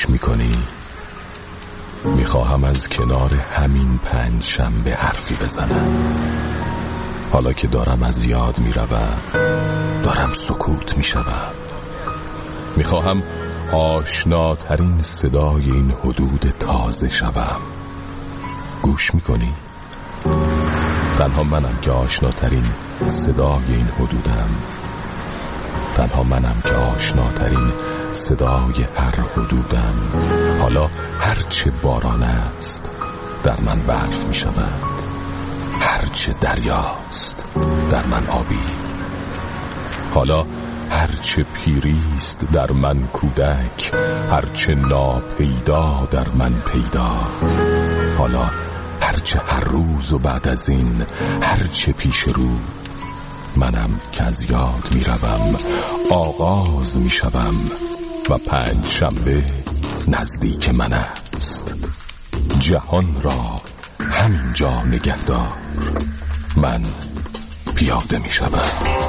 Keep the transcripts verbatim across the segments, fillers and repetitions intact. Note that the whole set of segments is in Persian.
گوش میکنی؟ میخواهم از کنار همین پنج شنبه حرفی بزنم. حالا که دارم از یاد میروم، دارم سکوت میشوم. میخواهم آشناترین صدای این حدود تازه شوم. گوش میکنی؟ تنها منم که آشناترین صدای این حدودم. تنها منم که آشناترین صدای هر حدودم. حالا هرچه باران است در من برف می شود، هرچه دریاست در من آبی. حالا هرچه پیریست در من کودک، هرچه ناپیدا در من پیدا. حالا هرچه هر روز و بعد از این هرچه پیش رو، منم که از یاد می روم، آغاز می شوم و پنج شنبه نزدیک من است. جهان را همینجا نگهدار، من پیاده می شوم.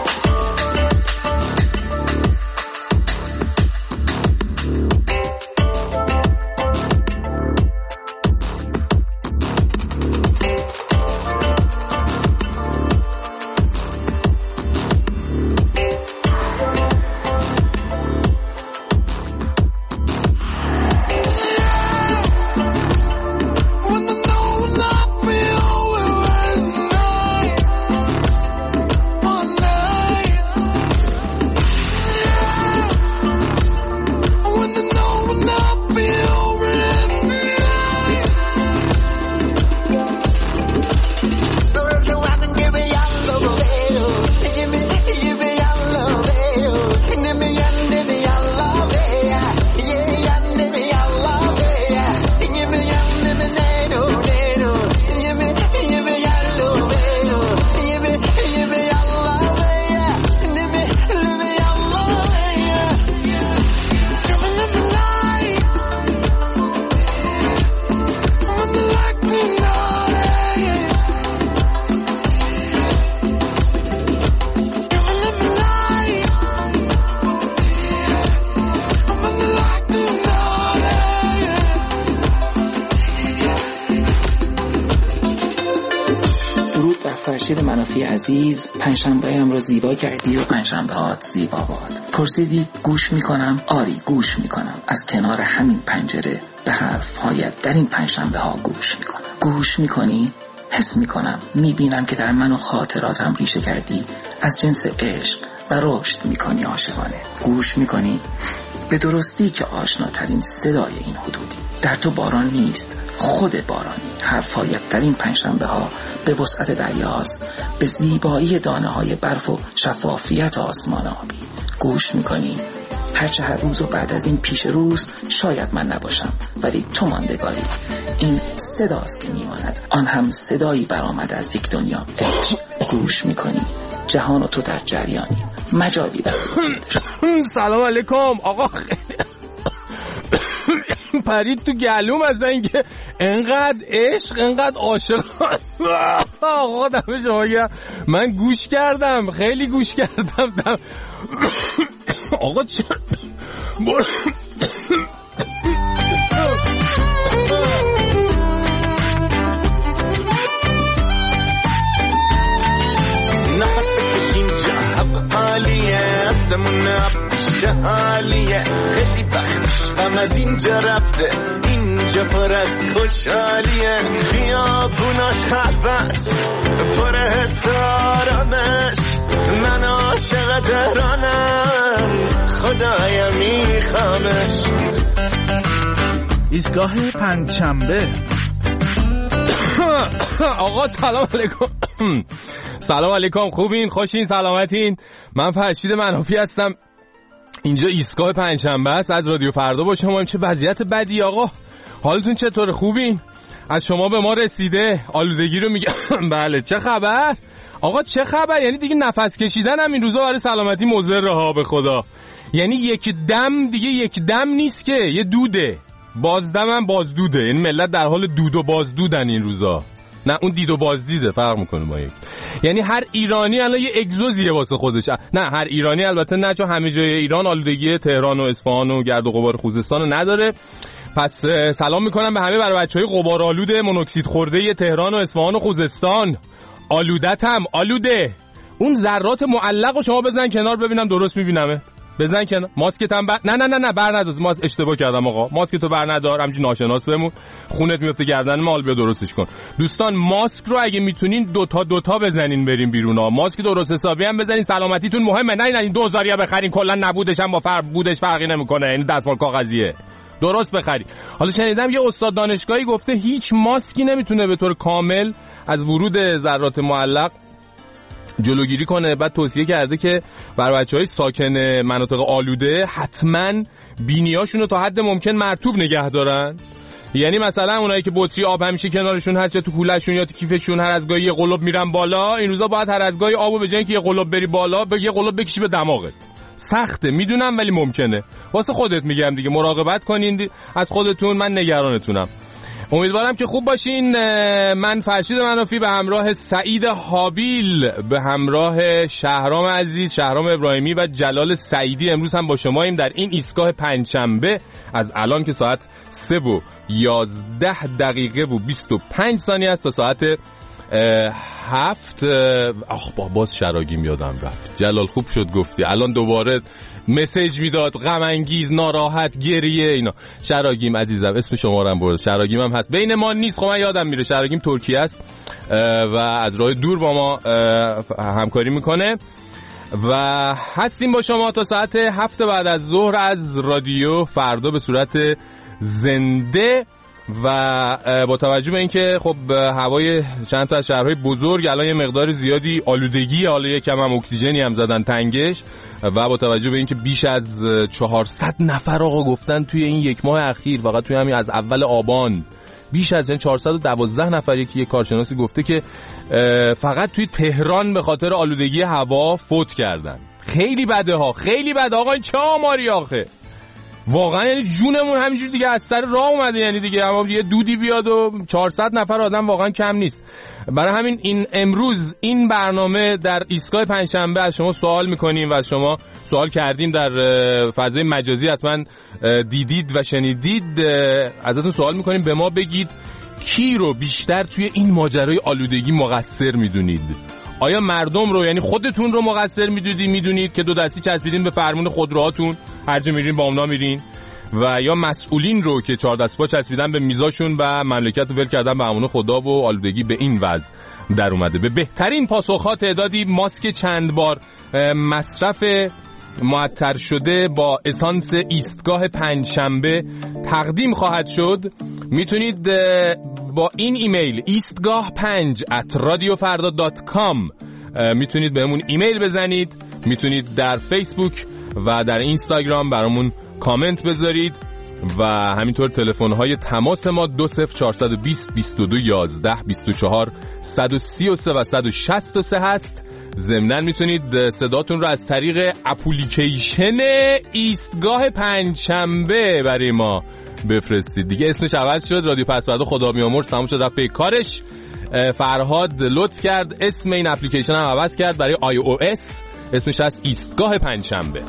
فرشید منافی عزیز، پنجشنبه‌ام رو زیبا کردی و پنجشنبه‌هات زیبا باد. پرسیدی گوش میکنم؟ آری گوش میکنم. از کنار همین پنجره به حرف‌هایت در این پنجشنبه‌ها گوش میکنم. گوش میکنی؟ حس میکنم، میبینم که در من و خاطراتم ریشه کردی. از جنس عشق و رشد میکنی عاشقانه. گوش میکنی؟ به درستی که آشناترین صدای این حدودی. در تو باران نیست، خود بارانی. حرفایت در این پنجشنبه ها به وسعت دریاست، به زیبایی دانه های برف و شفافیت آسمان آبی. گوش میکنی؟ هرچه هر روز و بعد از این پیش روز شاید من نباشم، ولی تو ماندگاری. این صداست که میماند، آن هم صدایی برآمده از یک دنیا عشق. گوش میکنی؟ جهان و تو در جریانی، مجالی در سلام علیکم آقا. پرید تو گلوم از اینکه انقدر عشق، انقدر عاشق. آقا دم شما گرم، من گوش کردم، خیلی گوش کردم. دم... آقا چه برو آسمون پیش حالیه، خیلی وقتشم از اینجا رفته، اینجا پر از خوشحالیه. خیابونا خلوت پر حس آرامش، من عاشق تهرانم، خدایا میخوامش. ایستگاه پنجشنبه. آقا سلام علیکم. سلام علیکم، خوبین؟ خوشین؟ سلامتین؟ من فرشید منافی هستم. اینجا ایستگاه پنجشنبه است. از رادیو فردا با شما. چه وضعیت بدی آقا، حالتون چطوره؟ خوبین؟ از شما به ما رسیده آلودگی رو میگم. بله. چه خبر آقا؟ چه خبر؟ یعنی دیگه نفس کشیدن هم این روزا برای سلامتی مضره ها، به خدا. یعنی یک دم دیگه یک دم نیست که، یه دوده. بازدم هم بازدوده. یعنی ملت در حال دود و بازدودن این روزا. نه اون دید و بازدیده فرق میکنه با یک. یعنی هر ایرانی الان یه اگزوزیه واسه خودش. نه هر ایرانی البته نه، چون همه جای ایران آلودگی تهران و اصفهان و گرد و غبار خوزستان رو نداره. پس سلام میکنم به همه برای بچهای غبار آلود مونوکسید خورده تهران و اصفهان و خوزستان. آلودتم آلوده. اون ذرات معلق رو شما بزن کنار ببینم درست میبینمه. بزن کنار. ماسکت هم بر... نه نه نه نه بر ندار. ماسک اشتباه کردم آقا. ماسکتو بر ندار. همینجوری ناشناس بمون. خونت میفته گردن مال بیا درستش کن. دوستان ماسک رو اگه میتونین دو تا دو تا بزنین بریم بیرون ها. ماسک درست حسابی هم بزنین، سلامتیتون مهمه. نه نه این دوزاریا بخرین کلا نبودش هم با فرق بودش فرقی نمیکنه. این دستمال کاغذیه. درست بخری. حالا شنیدم یه استاد دانشگاهی گفته هیچ ماسکی نمیتونه به طور کامل از ورود ذرات معلق جلوگیری کنه. بعد توصیه کرده که برای بچهای ساکن مناطق آلوده حتما بینیاشون رو تا حد ممکن مرطوب نگه دارن. یعنی مثلا اونایی که بطری آب همیشه کنارشون هست یا تو کولهشون یا تو کیفشون هر از گاهی یه قلوب میرن بالا، این روزا باید هر از گاهی آبو به جای اینکه یه قلوب بری بالا به یه قلوب بکشی به دماغت. سخته میدونم ولی ممکنه. واسه خودت میگم دیگه، مراقبت کنین از خودتون. من نگرانتونم. امیدوارم که خوب باشین. من فرشید منافی به همراه سعید حابیل، به همراه شهرام عزیز، شهرام ابراهیمی و جلال سعیدی امروز هم با شماییم در این ایستگاه پنجشنبه از الان که ساعت سه و یازده دقیقه و بیست و پنج ثانیه است تا ساعت هفت. آخ با باز شراگیم یادم رفت. جلال خوب شد گفتی. الان دوباره مسیج میداد غم انگیز، ناراحت، گریه اینا. شراگیم عزیزم اسم شما رو هم برد. شراگیم هم هست بین ما نیست. خب من یادم میره شراگیم ترکیه است و از راه دور با ما همکاری میکنه و هستیم با شما تا ساعت هفت بعد از ظهر از رادیو فردا به صورت زنده. و با توجه به اینکه خب هوای چند تا از شهرهای بزرگ الان یه مقدار زیادی آلودگی، حالا یکم هم اکسیژنی هم زدن تنگش، و با توجه به اینکه بیش از چهارصد نفر آقا گفتن توی این یک ماه اخیر فقط توی همین از اول آبان بیش از این چهارصد و دوازده نفر یکی یک کارشناسی گفته که فقط توی تهران به خاطر آلودگی هوا فوت کردن. خیلی بده ها، خیلی بده آقا. این چه آماری آخه واقعا، یعنی جونمون همینجور دیگه از سر راه اومده. یعنی دیگه اما یه دودی بیاد و چهارصد نفر آدم واقعا کم نیست. برای همین این امروز این برنامه در ایستگاه پنجشنبه از شما سوال میکنیم و از شما سوال کردیم در فضای مجازی، حتما دیدید و شنیدید. ازتون سوال میکنیم به ما بگید کی رو بیشتر توی این ماجرای آلودگی مقصر میدونید؟ آیا مردم رو، یعنی خودتون رو مقصر میدونید میدونید که دو دستی چسبیدین به فرمون خودروهاتون هر جا میرین با اونا میرین، و یا مسئولین رو که چهار دست پا چسبیدن به میزاشون و مملکت رو ول کردن به امان خدا و آلودگی به این وضع در اومده؟ به بهترین پاسخ‌ها تعدادی ماسک چند بار مصرف معطر شده با اسانس ایستگاه پنجشنبه تقدیم خواهد شد. میتونید با این ایمیل ایستگاه پنج ات رادیو فردا دات کام میتونید بهمون ایمیل بزنید. میتونید در فیسبوک و در اینستاگرام برامون کامنت بذارید و همینطور تلفن‌های تماس ما دو صفر چهارصد و بیست بیست و دو یازده بیست و چهار صد و سی و سه و صد و شصت و سه هست. ضمناً میتونید صداتون رو از طریق اپلیکیشن ایستگاه پنجشنبه برای ما بفرستید. دیگه اسمش عوض شد، رادیو پس فردا خدا بیامرز تموم شد رفت به کارش. فرهاد لطف کرد اسم این اپلیکیشن هم عوض کرد برای آی او اس. اسمش از ایستگاه پنجشنبه.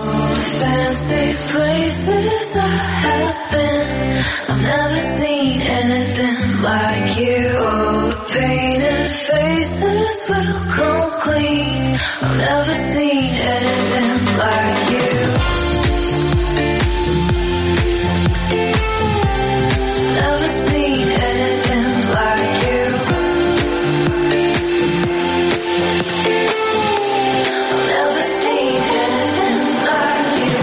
Fancy places I have been, I've never seen anything like you. Painted faces will come clean, I've never seen anything like you. Never seen anything like you. Never seen anything like you.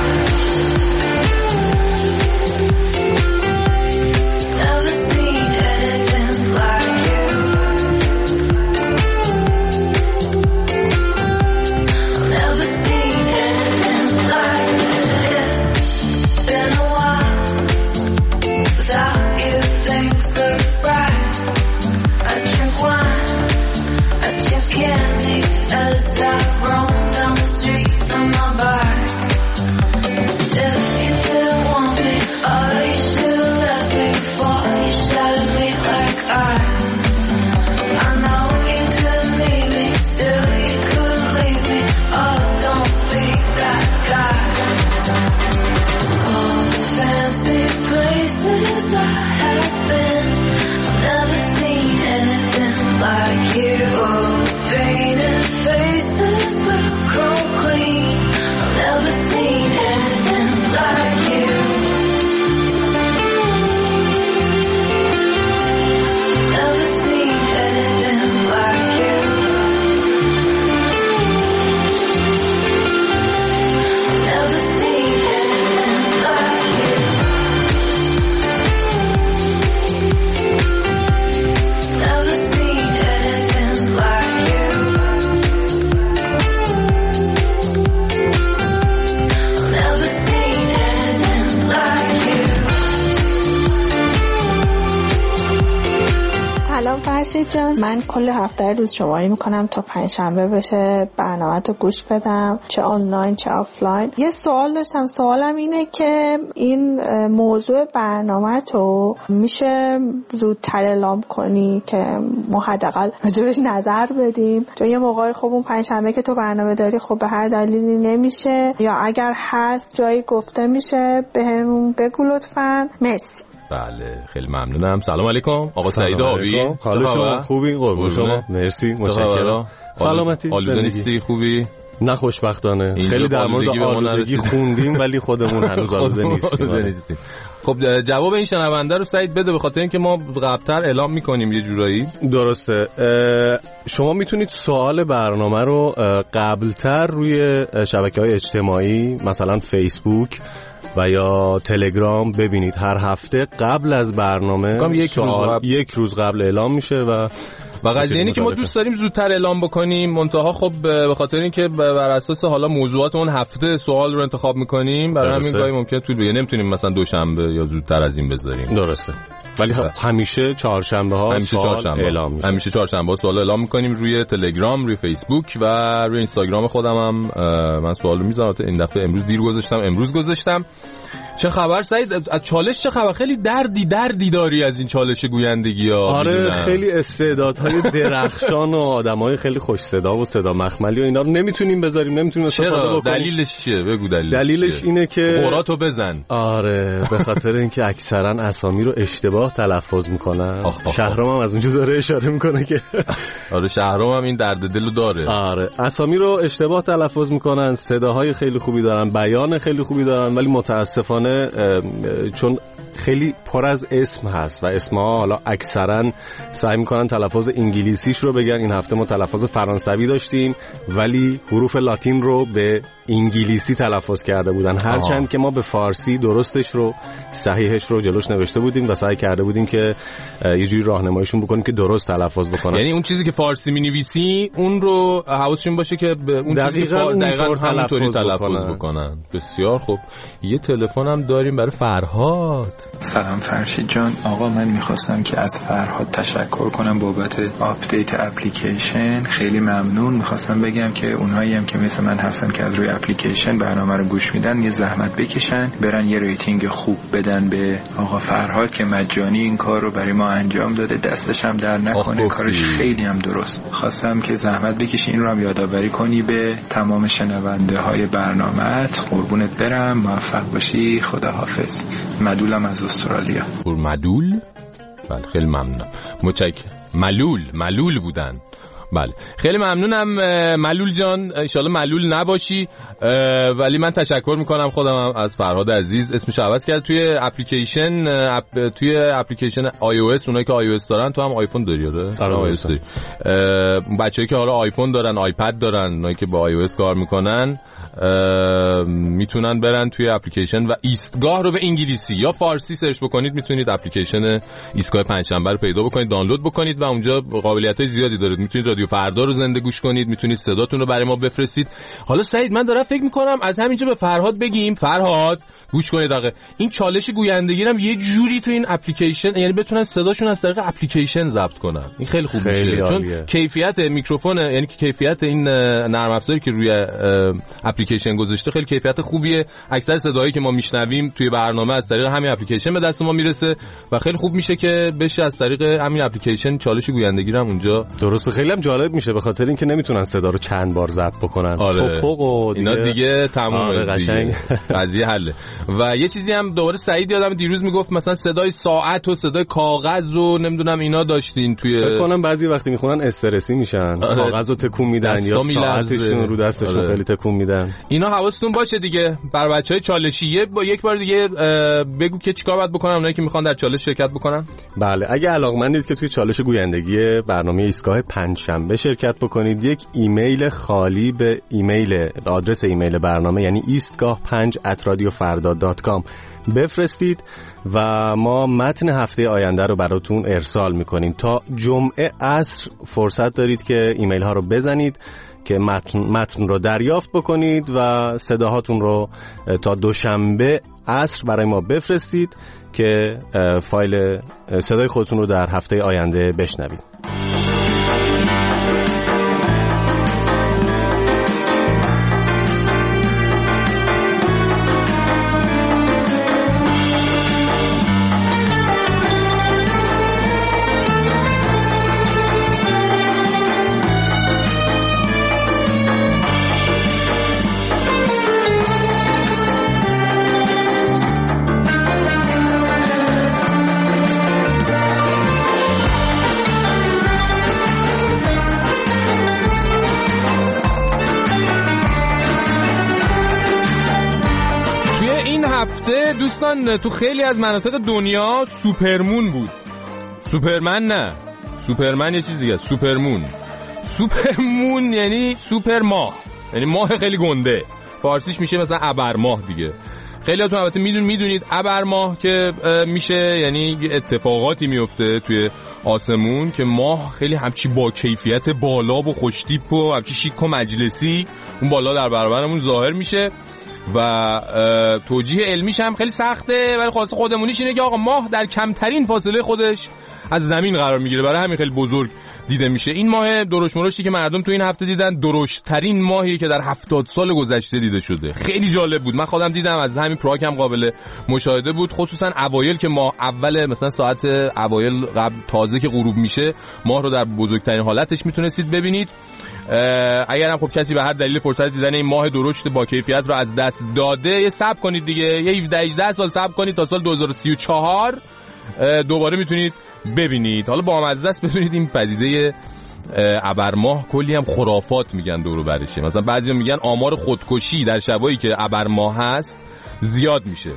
Never seen anything like you. فرشید جان، من کل هفته روز شماری میکنم تا پنجشنبه بشه برنامه تو گوش بدم، چه آنلاین چه آفلاین. یه سوال داشتم، سوالم اینه که این موضوع برنامه تو میشه زودتر اعلام کنی که ما حداقل راجبش نظر بدیم؟ چون یه موقعی خب اون پنجشنبه که تو برنامه داری خب به هر دلیلی نمیشه، یا اگر هست جایی گفته میشه بهمون بگو لطفاً. مرسی. بله خیلی ممنونم. سلام علیکم آقا سعید آبی. حال شما خوبی؟ قربون شما. مرسی متشکرم. سلامتی؟ آلوده نیستی؟ خوبی؟ نه خوشبختانه خیلی در مورد آلودگی خوندیم ولی خودمون هنوز آلوده نیستیم. خب جواب این شنونده رو سعید بده، به خاطر اینکه ما قبل‌تر اعلام می‌کنیم یه جورایی. درسته. شما میتونید سوال برنامه رو قبل‌تر روی شبکه‌های اجتماعی مثلا فیسبوک و یا تلگرام ببینید. هر هفته قبل از برنامه یک روز قبل یک روز قبل اعلام میشه و و قضیه اینه که ما دوست داریم زودتر اعلام بکنیم، منتها خب به خاطر اینکه بر اساس حالا موضوعات اون هفته سوال رو انتخاب میکنیم، برای همین گاهی ممکنه طول بگیره، نمیتونیم مثلا دوشنبه یا زودتر از این بذاریم. درسته. ولی خب همیشه چهارشنبه ها همیشه چهارشنبه اعلام میشه. همیشه چهارشنبه سوال اعلام میکنیم روی تلگرام، روی فیسبوک و روی اینستاگرام خودم هم من سوالو میذارم. این دفعه امروز دیر گذاشتم، امروز گذاشتم. چه خبر سعید؟ از چالش چه خبر؟ خیلی دردی دردی داری از این چالش گویندگی ها. آره میدونم. خیلی استعدادهای درخشان و آدمای خیلی خوش صدا و صدا مخملی و اینا رو نمیتونیم بذاریم، نمیتونیم استفاده بکنیم. دلیلش چیه؟ بگو دلیلش. دلیلش چیه؟ اینه که قراتو بزن. آره به خاطر اینکه اکثرا اسامی رو اشتباه تلفظ میکنن. شهرام هم از اونجا داره اشاره میکنه که آره شهرام هم این درد دلو داره. آره اسامی رو اشتباه تلفظ میکنن، صداهای خیلی خوبی دارن، بیان خیلی خوبی دارن، ولی متاسفانه چون خیلی پر از اسم هست و اسمها حالا اکثرا سعی میکنن تلفظ انگلیسیش رو بگن. این هفته ما تلفظ فرانسوی داشتیم ولی حروف لاتین رو به انگلیسی تلفظ کرده بودن، هرچند که ما به فارسی درستش رو صحیحش رو جلوش نوشته بودیم و سعی کرده بودیم که یه جوری راهنماییشون بکنیم که درست تلفظ بکنن. یعنی اون چیزی که فارسی می‌نویسی اون رو حواسشون باشه که اون چیزی که دقیقاً همونطوری تلفظ بکنن. بسیار خوب. یه تلفن هم داریم برای فرهاد. سلام فرشید جان. آقا من میخواستم که از فرهاد تشکر کنم بابت آپدیت اپلیکیشن، خیلی ممنون. میخواستم بگم که اونهایی هم که مثل من هستن که از روی اپلیکیشن برنامه رو گوش میدن، یه زحمت بکشن برن یه ریتینگ خوب بدن به آقا فرهاد که مجانی این کار رو برای ما انجام داده، دستش هم در نکنه، کارش خیلی هم درست. خواستم که زحمت بکشی، این رو هم یادآوری کنی به تمام شنونده های برنامه‌ات. قربونت برم، موفق باشی، خداحافظ. مدولم از استرالیا. مدول؟ بله خیلی ممنونم. متشکرم. ملول ملول بودن. بله خیلی ممنونم ملول جان، انشالله ملول نباشی. ولی من تشکر میکنم خودم هم از فرهاد عزیز، اسمش عوض کرد توی اپلیکیشن اپ، توی اپلیکیشن آی او اس. اونایی که آی او اس دارن، تو هم آیفون داری آره؟ آی او اس داری. بچه‌ای که حالا آیفون دارن، آیپد دارن، اونایی که با آی او اس کار میکنن میتونن برن توی اپلیکیشن و ایستگاه رو به انگلیسی یا فارسی سرچ بکنید، میتونید اپلیکیشن ایستگاه پنجشنبه رو پیدا بکنید، دانلود بکنید و اونجا قابلیت‌های زیادی داره. میتونید رادیو فردا رو زنده گوش کنید، میتونید صداتون رو برای ما بفرستید. حالا سعید من دارم فکر میکنم از همینجا به فرهاد بگیم، فرهاد گوش کنید دقیقه این چالش گویندگی هم یه جوری تو این اپلیکیشن، یعنی بتونن صداشون از طریق اپلیکیشن ضبط کنن. این خیلی خوب میشه، چون کیفیت میکروفون، یعنی کیفیت این نرم افزاری که روی اپلیکیشن گذاشته خیلی کیفیت خوبیه. اکثر صداهایی که ما میشنویم توی برنامه از طریق همین اپلیکیشن به دست ما میرسه و خیلی خوب میشه که بشه از طریق همین اپلیکیشن چالش گویندگی هم اونجا. درسته، خیلی هم جالب میشه به خاطر اینکه نمیتونن صدا رو چند بار ضبط بکنن. آره. توپق و دیگه اینا دیگه تمام آره قشنگ قضیه حله. و یه چیزی هم دوباره سعید یادم دیروز میگفت مثلا صدای ساعت و صدای کاغذ و نمیدونم اینا داشتین توی، فکر کنم بعضی وقتی میخونن استرسی میشن، آره. کاغذو تکون میدن یا ساعتشون رو دستشون آره. خیلی تکون میدن. اینا حواستون باشه دیگه. بر بچهای چالشیه با یک بار دیگه بگو که چیکار باید بکنن اونایی که میخوان در چالش شرکت بکنن. بله اگه علاقمندید که توی چالش گویندگی برنامه ایستگاه پنجشنبه شرکت بکنید، یک ایمیل خالی به ایمیل به آدرس ایمیل برنامه یعنی ایستگاه پنج ات رادیو فردا دات کام بفرستید و ما متن هفته آینده رو براتون ارسال میکنیم. تا جمعه عصر فرصت دارید که ایمیل ها رو بزنید که متن, متن رو دریافت بکنید و صداهاتون رو تا دوشنبه عصر برای ما بفرستید که فایل صدای خودتون رو در هفته آینده بشنوید. دوستان تو خیلی از مناطق دنیا سوپرمون بود. سوپرمن نه، سوپرمن یه چیز دیگه، سوپرمون. سوپرمون یعنی سوپر ماه، یعنی ماه خیلی گنده. فارسیش میشه مثلا ابر ماه دیگه. خیلیاتون البته میدون میدونید ابر ماه که میشه یعنی اتفاقاتی میفته توی آسمون که ماه خیلی همچی با کیفیت بالا و خوشتیپ و همچی شیک و مجلسی اون بالا در برابرمون ظاهر میشه و توجیه علمیش هم خیلی سخته، ولی خلاص خودمونیش اینه که آقا ماه در کمترین فاصله خودش از زمین قرار میگیره، برای همین خیلی بزرگ دیده میشه. این ماه درشت مرشتی که مردم تو این هفته دیدن درشت‌ترین ماهی که در هفتاد سال گذشته دیده شده. خیلی جالب بود، من خودم دیدم، از همین پراگ هم قابل مشاهده بود، خصوصا اوایل که ماه اول مثلا ساعت اوایل قبل تازه که غروب میشه ماه رو در بزرگترین حالتش میتونستید ببینید. اگرم خب کسی به هر دلیل فرصت دیدن این ماه درشت با کیفیت رو از دست داده، یه صبر کنید دیگه، یه هفده هجده سال صبر کنید تا سال دو هزار و سی و چهار دوباره میتونید ببینید. حالا با مزه است ببینید این پدیده ابرماه کلی هم خرافات میگن دور و برشه. مثلا بعضیا میگن آمار خودکشی در شبایی که ابرماه هست زیاد میشه.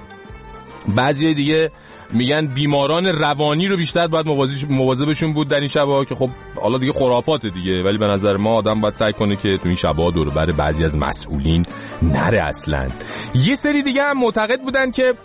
بعضی دیگه میگن بیماران روانی رو بیشتر باید مواظبشون بود در این شبا، که خب حالا دیگه خرافات دیگه، ولی به نظر ما آدم باید سعی کنه که تو این شبا دور و بر بعضی از مسئولین نره اصلا. یه سری دیگه هم معتقد بودن که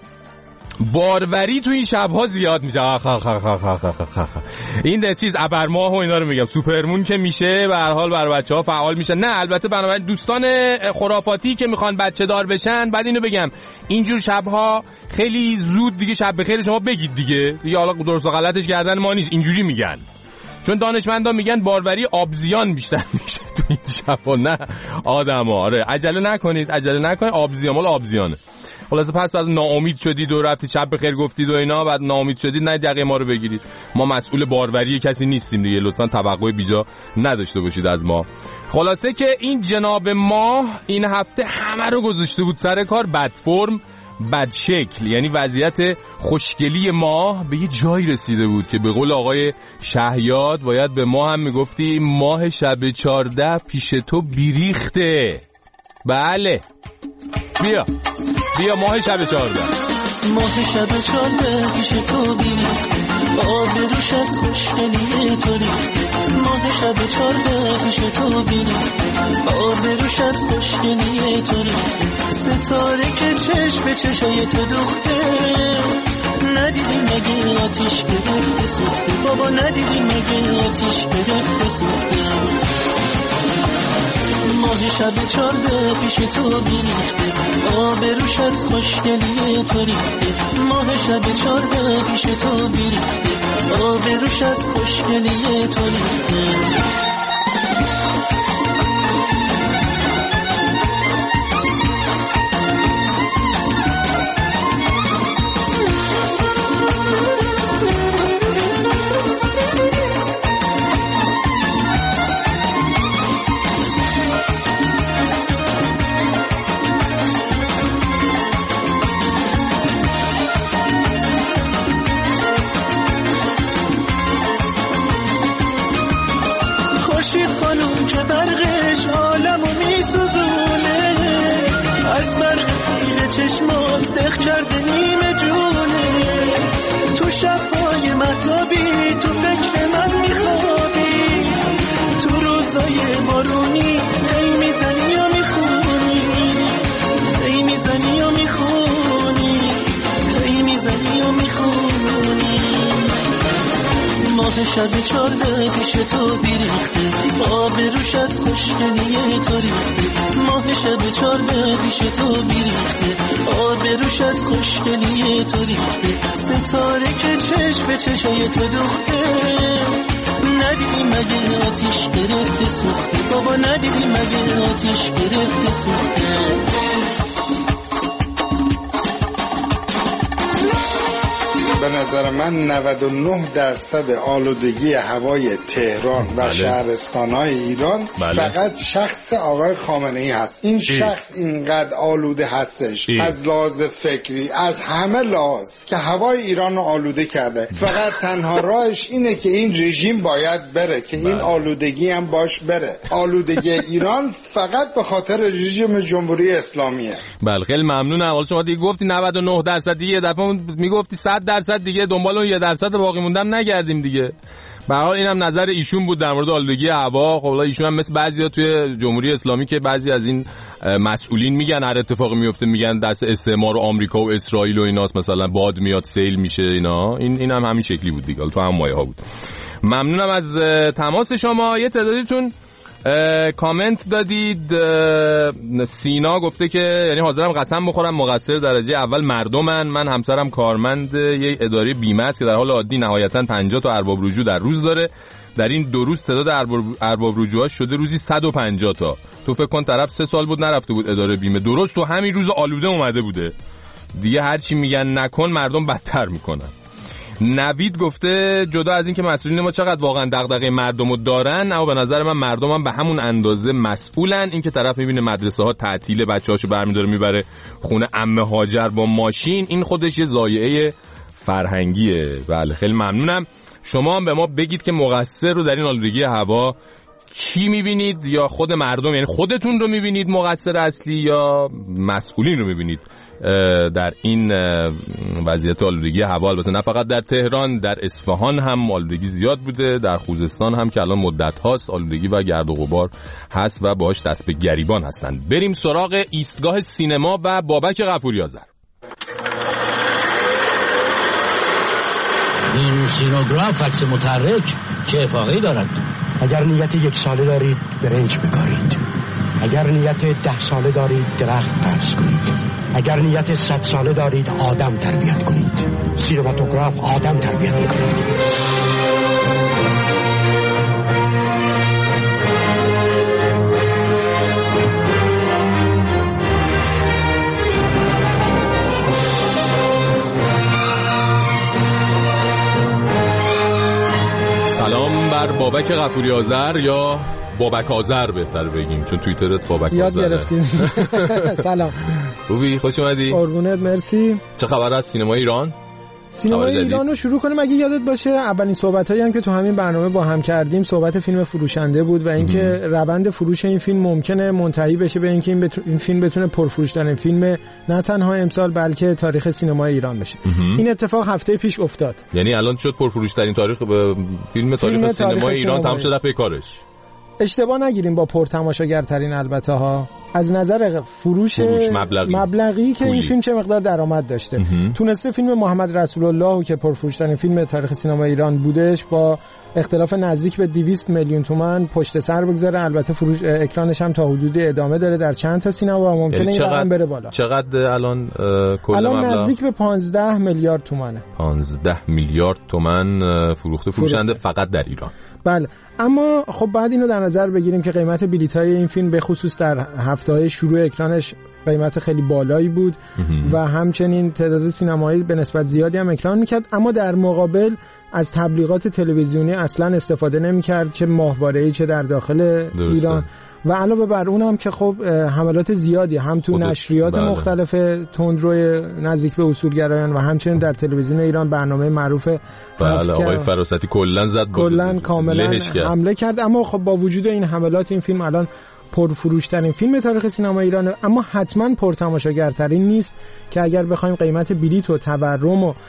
باروری تو این شبها زیاد میشه. آخ آخ آخ آخ آخ آخ. این چیز ابرماه و اینا رو میگم، سوپرمون که میشه به هر حال برای بچه‌ها فعال میشه. نه البته بنابراین دوستان خرافاتی که میخوان بچه دار بشن، بعد اینو بگم اینجور شبها خیلی زود دیگه شب بخیر شما بگید دیگه دیگه حالا درست و غلطش گردن ما نیست، اینجوری میگن، چون دانشمندان میگن باروری آبزیان بیشتر میشه تو این شبها، نه آدما. آره عجله نکنید، عجله نکنید، آبزیان مال آبزیانه. خلاصه پس بعد ناامید شدید و رفتید شب بخیر گفتید و اینا، بعد ناامید شدید نه دقیقه ما رو بگیرید، ما مسئول باروری کسی نیستیم دیگه، لطفاً توقع بیجا نداشته باشید از ما. خلاصه که این جناب ماه این هفته همه رو گذاشته بود سر کار، بد فرم بد شکل، یعنی وضعیت خوشگلی ماه به یه جایی رسیده بود که به قول آقای شهیاد باید به ما هم میگفتی ماه شب چارده پیش تو بیریخته. بله بیا بیا ماه شب چارده، ماه شب چارده پیش تو بیریخته، آب روش از خوشگلی تو ریخته. ماه شب چارده پیش تو بیریخته، آب روش از خوشگلی تو ریخته. ستاره که چشم به چشای تو دوخته، ندیدی مگه آتیش گرفته سوخته، بابا ندیدی مگه آتیش گرفته سوخته. ماه شب چارده پیش تو بیریخته، آب روش از خوشگلی تو ریخته. ماه شب چارده پیش تو بیریخته، آب روش از خوشگلی تو ریخته. چشمات دخ کرده نیمه جونه، تو شبای مهتابی تو فکر من میخوابی، تو روزای بارونی ای میزنی و میخونی، ای میزنی و میخونی، ای میزنی و میخونی. ماه شب چارده پیش تو بیریخته، آب روش از خوشگلی تو ریخته. ماه شب چارده پیش تو بیریخته، آب روش از خوشگلی تو ریخته. ستاره که چشم به چشای تو دوخته، ندیدی مگه آتیش گرفته سوخته، بابا ندیدی مگه آتیش گرفته سوخته. به نظر من نود و نه درصد آلودگی هوای تهران و بله. شهرستان‌های ایران بله. فقط شخص آقای خامنه‌ای هست. این ای. شخص اینقدر آلوده هستش ای. از لحاظ فکری، از همه لحاظ که هوای ایران رو آلوده کرده. فقط تنها راهش اینه که این رژیم باید بره، که بله. این آلودگی هم باش بره. آلودگی ایران فقط به خاطر رژیم جمهوری اسلامیه. بله خیلی ممنونم. حالا شما دیگه گفتی نود و نه درصد، دیگه یه دفعه میگفتی صد درصد، دیگه دنبال اون یه درصد باقی موندم نگردیم دیگه. به هر حال اینم نظر ایشون بود در مورد آلودگی هوا. خب حالا ایشون هم مثل بعضیا توی جمهوری اسلامی که بعضی از این مسئولین میگن هر اتفاقی میفته میگن دست استعمار و آمریکا و اسرائیل و ایناست، مثلا باد میاد سیل میشه اینا، این اینم هم همین شکلی بود دیگه، تو هم مایه ها بود. ممنونم از تماس شما. یه تعدادیتون کامنت دادید. سینا گفته که یعنی حاضرم قسم بخورم مقصر درجه اول مردمن. من همسرم کارمند یک اداره بیمه است که در حال عادی نهایتاً پنجاه تا ارباب رجوع در روز داره. در این دو روز تعداد ارباب رجوع‌ها شده روزی صد و پنجاه تا. تو فکر کن طرف سه سال بود نرفته بود اداره بیمه، درست تو همین روز آلوده اومده بوده دیگه. هر چی میگن نکن مردم بدتر میکنن. نوید گفته جدا از این که مسئولین ما چقدر واقعا دغدغه مردمو دارن، اما به نظر من مردم هم به همون اندازه مسئولن. این که طرف میبینه مدرسه ها تعطیل، بچه‌هاشو برمی‌داره میبره خونه عمه هاجر با ماشین، این خودش یه ضایعه فرهنگیه. بله خیلی ممنونم. شما هم به ما بگید که مقصر رو در این آلودگی هوا کی میبینید، یا خود مردم، یعنی خودتون رو میبینید مقصر اصلی، یا مسئولین رو میبینید در این وضعیت آلودگی هوا. البته نه فقط در تهران، در اصفهان هم آلودگی زیاد بوده، در خوزستان هم که الان مدت هاست آلودگی و گرد و غبار هست و باهاش دست به گریبان هستن. بریم سراغ ایستگاه سینما و بابک غفوری آذر. این سینوگراف عکس متحرک چه افاقه‌ای دارد؟ اگر نیت یک ساله دارید برنج بکارید، اگر نیت ده ساله دارید درخت فرض کنید، اگر نیت صد ساله دارید آدم تربیت کنید. سینماتوگراف آدم تربیت میکنید. سلام بر بابک غفوری آذر، یا بابک آذر بهتر بگیم چون توییترت بابک یاد آذره. گرفتیم. سلام. خوبی؟ خوش اومدی؟ قربونت، مرسی. چه خبر از سینما ایران؟ سینما ایران رو شروع کنیم. اگه یادت باشه اولین صحبتایی هم که تو همین برنامه با هم کردیم صحبت فیلم فروشنده بود و اینکه روند فروش این فیلم ممکنه منتهی بشه به اینکه این, بتو... این فیلم بتونه پرفروش‌ترین فیلم نه تنها امسال بلکه تاریخ سینما ایران بشه. این اتفاق هفته پیش افتاد. یعنی الان شد پرفروش‌ترین تاریخ به فیلم تاریخ سینما ایران تمام شده پی کارش. اشتباه نگیریم با پرتماشاگرترین البته ها، از نظر فروش, فروش مبلغی. مبلغی که پولی. این فیلم چه مقدار درآمد داشته امه. تونسته فیلم محمد رسول الله که پرفروش‌ترین فیلم تاریخ سینما ایران بودش با اختلاف نزدیک به دویست میلیون تومان پشت سر بگذاره. البته فروش اکرانش هم تا حدود ادامه داره در چند تا سینما و ممکنه این رقم بره بالا. چقدر الان کل الان مبلغ؟ نزدیک به پانزده میلیارد تومانه. پانزده میلیارد تومان فروخته فروشنده فقط در ایران. بله، اما خب بعد اینو در نظر بگیریم که قیمت بلیط‌های این فیلم به خصوص در هفته‌های شروع اکرانش قیمت خیلی بالایی بود و همچنین تعداد سینمایی به نسبت زیادی هم اکران میکرد، اما در مقابل از تبلیغات تلویزیونی اصلا استفاده نمیکرد، چه ماهواره‌ای چه در داخل درسته. ایران. و علاوه بر اون هم که خب حملات زیادی هم تو نشریات بله. مختلف تندروی نزدیک به اصولگرایان و همچنین در تلویزیون ایران برنامه معروف بله آقای فراستی کلا زد کلا کاملا حمله کرد. اما خب با وجود این حملات این فیلم الان پرفروش‌ترین فیلم تاریخ سینما ایران، اما حتما پرتماشاگرترین نیست که اگر بخوایم قیمت بلیط و تورم و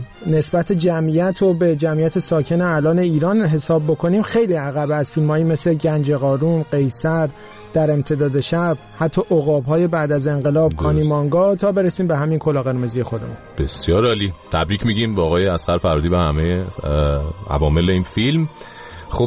نسبت جمعیت و به جمعیت ساکن الان ایران حساب بکنیم خیلی عقب از فیلمایی مثل گنج قارون، قیصر، در امتداد شب، حتی عقاب‌های بعد از انقلاب، کانیمانگا، تا برسیم به همین کلاه قرمزی خودمون. بسیار عالی. تبریک میگیم به آقای اصغر فرهادی به همه عوامل این فیلم. خب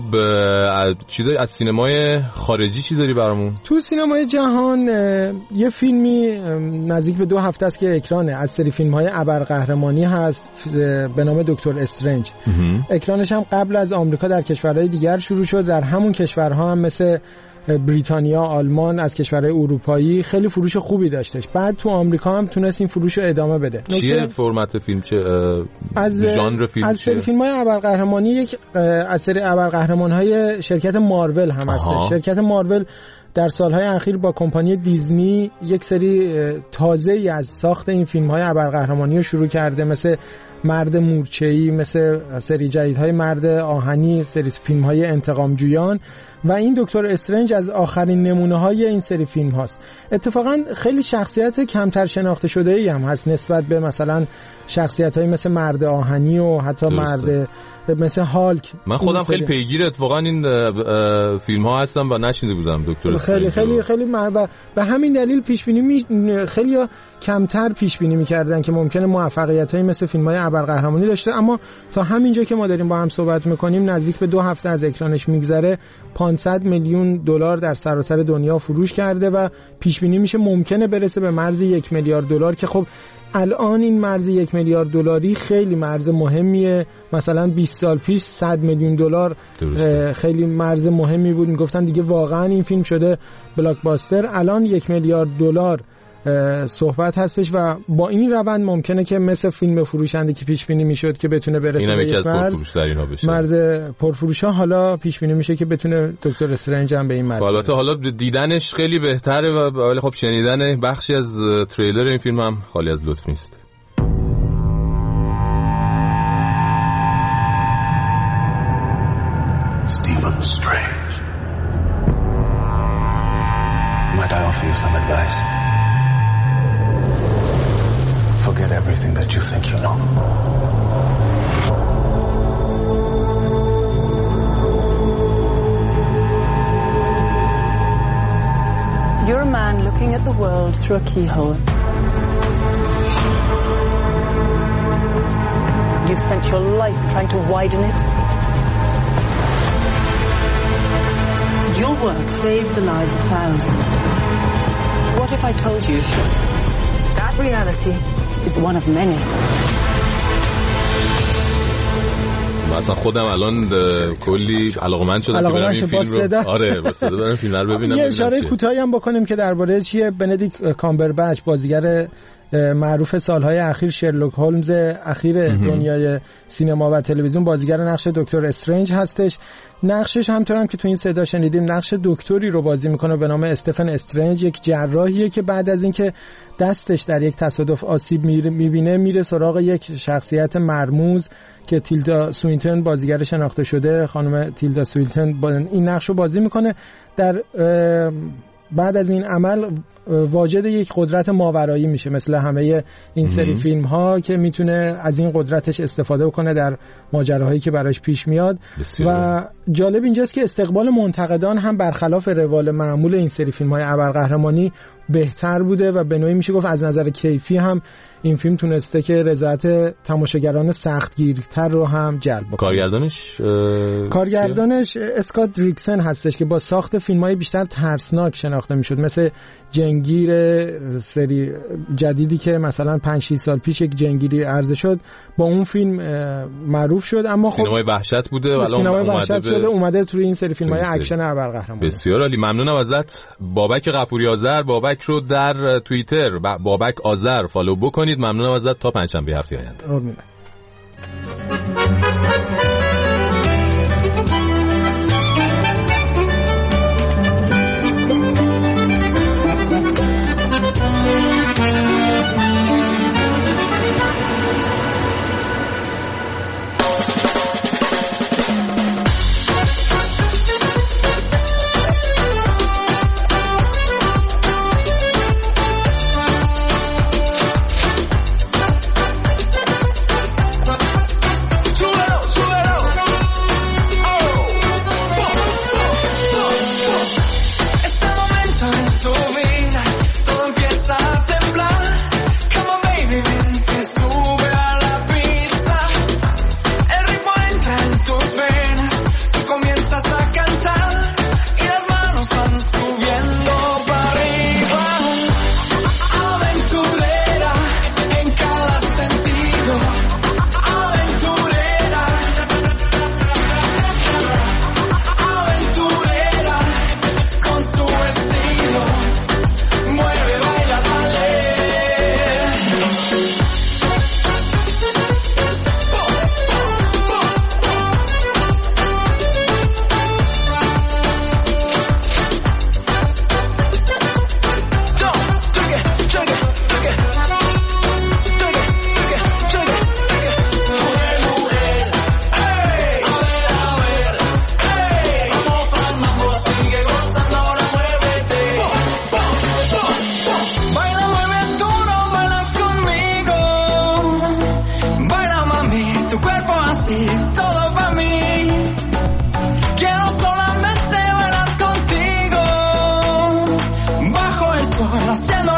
چی داری از سینمای خارجی چی داری برامون؟ تو سینمای جهان یه فیلمی نزدیک به دو هفته است که اکرانه، از سری فیلم‌های ابرقهرمانی هست به نام دکتر استرنج. اکرانش هم قبل از آمریکا در کشورهای دیگر شروع شد. در همون کشورها هم مثل بریتانیا، آلمان، از کشورهای اروپایی خیلی فروش خوبی داشتش. بعد تو آمریکا هم تونست این فروش رو ادامه بده. چیه فرمت فیلم؟ چه از ژانر فیلم؟ از سری فیلم‌های ابرقهرمانی، یک از سری ابرقهرمان‌های شرکت مارول هم هست. شرکت مارول در سالهای اخیر با کمپانی دیزنی یک سری تازه‌ای از ساخت این فیلم‌های ابرقهرمانی رو شروع کرده، مثل مرد مورچه‌ای، مثل سری جدیدهای مرد آهنی، سری فیلم‌های انتقامجویان و این دکتر استرنج از آخرین نمونه‌های این سری فیلم هاست. اتفاقا خیلی شخصیت کمتر شناخته شده‌ای هم هست نسبت به مثلا شخصیت‌های مثل مرد آهنی و حتی درسته. مرد مثل هالک. من خودم خیلی پیگیر اتفاقا این فیلم‌ها هستم و نشنیده بودم دکتر خیلی خیلی خیلی و به همین دلیل پیش بینی می... خیلی کمتر پیش بینی می‌کردن که ممکنه موفقیت‌هایی مثل فیلم‌های ابرقهرمانی داشته، اما تا همینجا که ما داریم با هم صحبت می‌کنیم نزدیک به دو هفته از اکرانش می‌گذره، پانصد میلیون دلار در سراسر دنیا فروش کرده و پیش بینی میشه ممکنه برسه به مرز یک میلیارد دلار که خب الان این مرز یک میلیارد دلاری خیلی مرز مهمیه. مثلا بیست سال پیش صد میلیون دلار خیلی مرز مهمی بود، میگفتن دیگه واقعا این فیلم شده بلاکباستر. الان یک میلیارد دلار صحبت هستش و با این روند ممکنه که مثل فیلم فروشنده که پیش بینی میشد که بتونه برسه به یک مرز مرز پرفروش ها، حالا پیش بینی میشه که بتونه دکتر استرنج هم به این مرز. البته حالا دیدنش خیلی بهتره ولی خب شنیدن بخشی از تریلر این فیلم هم خالی از لطف نیست. Stephen Strange. Might I offer you some advice? Forget everything that you think you know. You're a man looking at the world through a keyhole. You've spent your life trying to widen it. Your work saved the lives of thousands. What if I told you that reality is one of many? مثلا خودم الان کلی علاقمند شدم که برم این فیلم رو آره با صدا برم فیلم رو ببینم. یه اشاره کوتاهی هم بکنیم که درباره چیه. بندیکت کامبربچ بازیگر معروف سالهای اخیر شرلوک هولمز اخیر دنیای سینما و تلویزیون، بازیگر نقش دکتر استرنج هستش. نقشش همونطور هم که تو این صدا شنیدیم نقش دکتری رو بازی میکنه به نام استفن استرنج، یک جراحیه که بعد از اینکه دستش در یک تصادف آسیب میبینه میره سراغ یک شخصیت مرموز که تیلدا سوینتون بازیگر شناخته شده، خانم تیلدا سوینتون با این نقش رو بازی میکنه. در بعد از این عمل واجد یک قدرت ماورایی میشه مثل همه این سری فیلم ها که میتونه از این قدرتش استفاده بکنه در ماجراهایی که براش پیش میاد. و جالب اینجاست که استقبال منتقدان هم برخلاف روال معمول این سری فیلم های ابرقهرمانی بهتر بوده و به نوعی میشه گفت از نظر کیفی هم این فیلم تونسته که رضایت تماشاگران سختگیرتر رو هم جلب بکنه. کارگردانش کارگردانش اسکات دریکسن هستش که با ساخت فیلم‌های بیشتر ترسناک شناخته میشد، مثل جنگیر سری جدیدی که مثلا پنج شش سال پیش یک جنگیری عرضه شد، با اون فیلم معروف شد. اما خب سینمای وحشت بوده و الان سینمای وحشت شده اومده تو این سری فیلم‌های اکشن ابرقهرمانی. بسیار عالی، ممنونم ازت. بابک غفوری آذر، بابک رو در توییتر بابک آذر فالو بکنید. ممنونم ازت. تا پنجشنبه هفته آینده.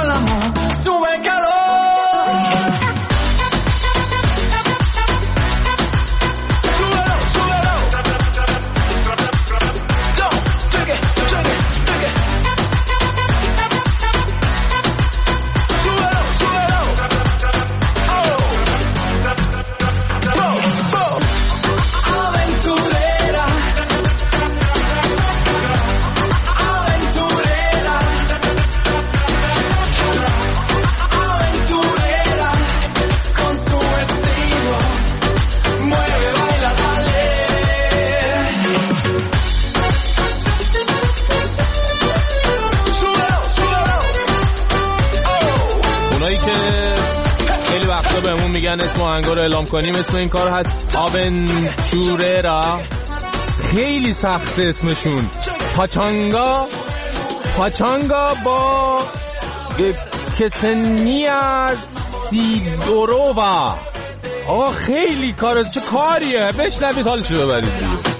álamo, sube calor. میگن اسم آهنگا رو اعلام کنیم. اسم این کار هست آونچوررا. خیلی سخت اسمشون. پاچانگا پاچانگا با کسنیا سیدورووا. آقا خیلی کار، چه کاریه؟ بشنوید حالشو ببرید دیگه.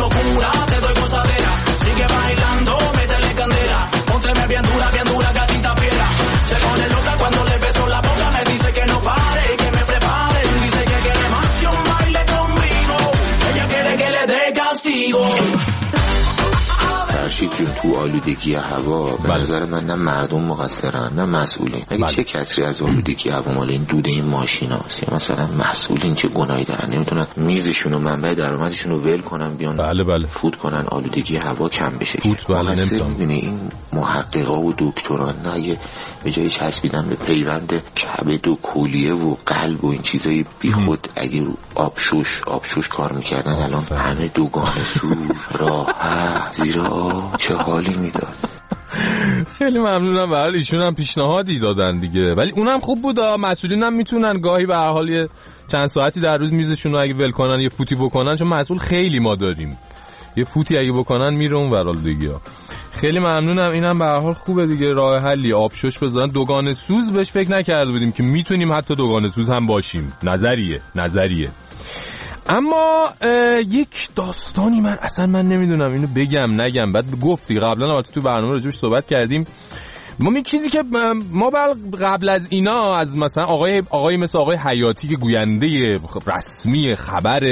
فرشید جون، تو آلودگی هوا به نظر من نه مردم مقصرن نه مسئولین. اگه چه کسری از آلودگی هوا مال این دود این ماشیناست یا مثلا مسئولین چه گناهی دارن، نمیتونن میزشون و منبع درآمدشون رو ول کنن بیان بله بله فوت کنن آلودگی هوا کم بشه. فوت بله نمیتونن. میبینی این محققا و دکتران نه اگه به جای چسبیدن به پیوند کبد و کلیه و قلب و این چیزای بیخود اگه رو آبشوش آبشوش کار میکردن الان همه دوگانه سوز راحت زیر آب چه حالی میداد. خیلی ممنونم. برای ایشون هم پیشنهادی دادن دیگه، ولی اونم خوب بود. مسئولین هم میتونن گاهی به هر حال یه چند ساعتی در روز میزشون رو اگه ول کنن یه فوتی بکنن، چون مسئول خیلی ما داریم، یه فوتی اگه بکنن میره اون ورال دیگه. خیلی ممنونم. اینم به هر حال خوبه دیگه، راه حلی آبشوش بذارن. دوگانه سوز بهش فکر نکرده بودیم که میتونیم حتی دوگانه سوز هم باشیم. نظریه نظریه اما یک داستانی من اصلا من نمیدونم اینو بگم نگم. بعد گفتی قبلا البته تو برنامه راجعش صحبت کردیم. ما این چیزی که ما قبل از اینا از مثلا آقای آقای مثل آقای حیاتی که گوینده رسمی خبر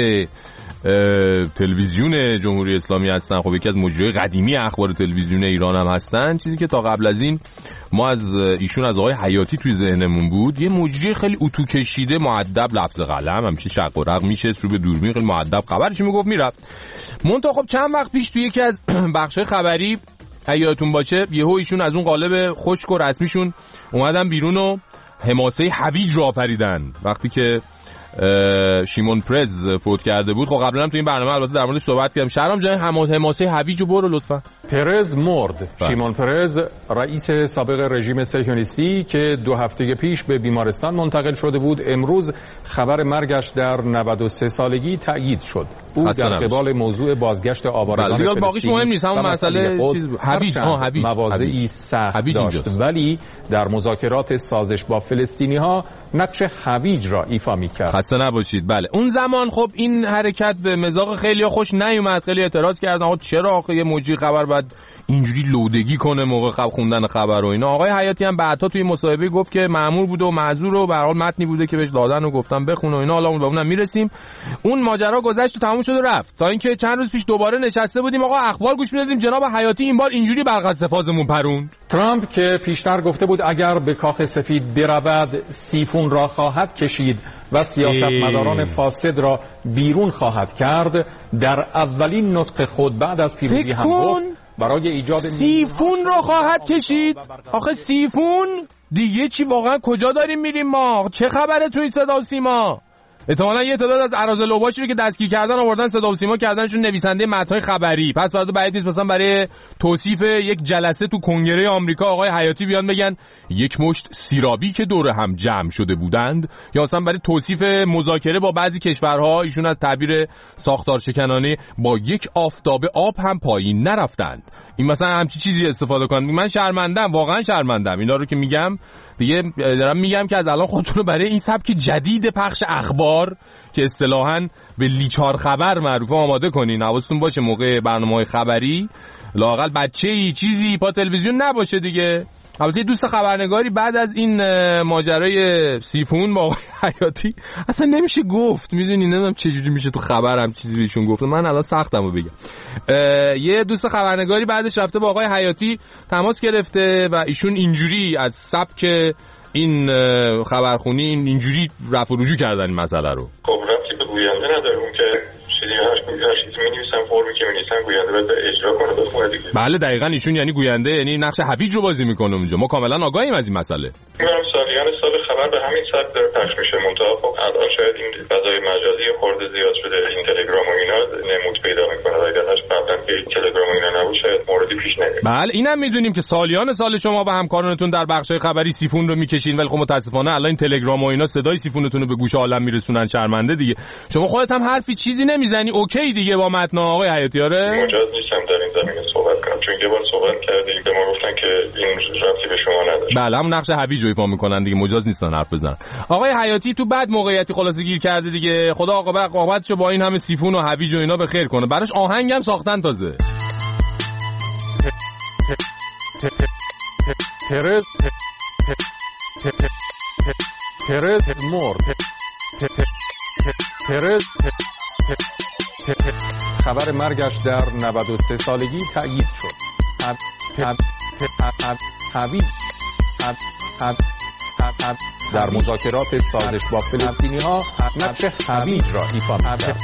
تلویزیون جمهوری اسلامی هستن، خب یکی از مجریای قدیمی اخبار تلویزیون ایران هم هستن. چیزی که تا قبل از این ما از ایشون از آقای حیاتی توی ذهنمون بود، یه مجری خیلی اتو کشیده، مؤدب، لفظ قلم همیشه شق و رق میشه رو به دوربین، خیلی مؤدب خبرش میگفت میرفت. منتها خب چند وقت پیش توی یکی از بخشای خبری یادتون باشه یهو ایشون از اون قالب خشک و رسمیشون اومدن بیرون و حماسه هویج رو آفریدن وقتی که شیمون پرز فوت کرده بود. خب قبلا هم تو این برنامه البته در موردش صحبت کردیم. شهرام جان حماسه هویج رو برو لطفا. پرز مرد. با. شیمون پرز رئیس سابق رژیم صهیونیستی که دو هفته پیش به بیمارستان منتقل شده بود، امروز خبر مرگش در نود و سه سالگی تأیید شد. او در قبال موضوع بازگشت آوارگان دیگه باقیش مهم نیست، همون مسئله چیز هویج ها هویج مواضعی سخت داشت، ولی در مذاکرات سازش با فلسطینی‌ها نقش هویج را ایفا می‌کرد. خسته نباشید. بله اون زمان خب این حرکت به مذاق خیلی خوش نیومد، خیلی اعتراض کردن آقا چرا آخه یه مجری خبر بعد اینجوری لودگی کنه موقع خب خوندن خبر و اینا. آقای حیاتی هم بعدا توی مصاحبه گفت که مأمور بوده و معذور و به هر حال متنی بوده که بهش دادن و گفتم بخونه و اینا. حالا به اونم میرسیم. اون ماجرا گذشت و تموم شد و رفت، تا اینکه چند روز پیش دوباره نشسته بودیم آقا اخبار گوش میدادیم جناب حیاتی این بار اینجوری برق از سفازمون پروند. ترامپ که پیشتر گفته بود اگر به کاخ سفید برود سیفون را خواهد کشید و سیاستمداران فاسد را بیرون خواهد کرد، در اولین نطق خود بعد از پیروزی هم گفت برای ایجاد سیفون را خواهد کشید. آخه سیفون دیگه چی واقعا کجا داریم میریم ما؟ چه خبره توی صدا و سیما؟ احتمالاً یه تعداد از اراذل اوباشی رو که دستگیر کردن آوردن صدا و سیما کردنشون نویسنده متن‌های خبری. پس فردا بعید نیست مثلا برای توصیف یک جلسه تو کنگره آمریکا آقای حیاتی بیان بگن یک مشت سیرابی که دور هم جمع شده بودند، یا مثلا برای توصیف مذاکره با بعضی کشورها ایشون از تعبیر ساختار شکنانه با یک آفتاب آب هم پایین نرفتند. این مثلا همچی چیزی استفاده کنن. من شرمندم، واقعا شرمندم. اینا رو که میگم دیگه دارم میگم که از الان خودتون رو برای این سبک جدید پخش اخبار که اصطلاحاً به لیچار خبر معروفه آماده کنین. حواستون باشه موقع برنامه‌های خبری لااقل بچه‌ای چیزی پا تلویزیون نباشه دیگه. البته دوست خبرنگاری بعد از این ماجرای سیفون با آقای حیاتی اصلا نمیشه گفت، میدونی نمیدونم چه جوری میشه تو خبرم چیزی بهشون گفت، من الان سختمو بگم. یه دوست خبرنگاری بعدش رفته با آقای حیاتی تماس گرفته و ایشون اینجوری از سبک این خبرخونی اینجوری رفع و رجوع کردن این مسئله رو. خب رفتی به گوینده نداره، اون که چیزی هر چیزی می‌نویسن فرمی که می‌نویسن گوینده باید اجرا کنه بخونه دیگه. بله دقیقاً ایشون یعنی گوینده، یعنی نقش حویج رو بازی میکنه اونجا. ما کاملا آگاهیم از این مسئله. می‌گم سالیان سال خبر به همین سبک داره پخش میشه، منتها خب الان شاید این فضای مجازی خورده زیاد شده، این تلگرام و اینا نمود پیدا میکنه و اگه ازش قبلا که تلگرام و اینا نبود شاید موردی پیش نمیاد. بله اینم میدونیم که سالیان سال شما با همکارانتون در بخشای خبری سیفون رو میکشین، ولی خب متاسفانه الان این تلگرام و اینا صدای سیفونتون رو به گوش عالم میرسونن، شرمنده دیگه. شما خودت هم حرفی چیزی نمیزنی اوکی دیگه با متن آقای حیاتی؟ آره مجاز نیستم در این زمینه صحبت کنم، چون یه بار صحبت کردیم به ما گفتن که این ربطی به شما نداره. بله هم نقش حویج رو ایفا میکنن دیگه، مجاز نیستن حرف بزنن. آقای حیاتی تو بعد موقعیتی خلاصه گیر کرده دیگه، خدا عاقبت عاقبتشو با این همه سیفون و حویج و اینا به خیر کنه. براش آهنگم ساختن تازه. پرز پرز مرد پرز خبر مرگش در نود و سه سالگی تأیید شد. حویج در مذاکرات سازش با فلسطینی ها نقش حویج را ایفا می‌کرد.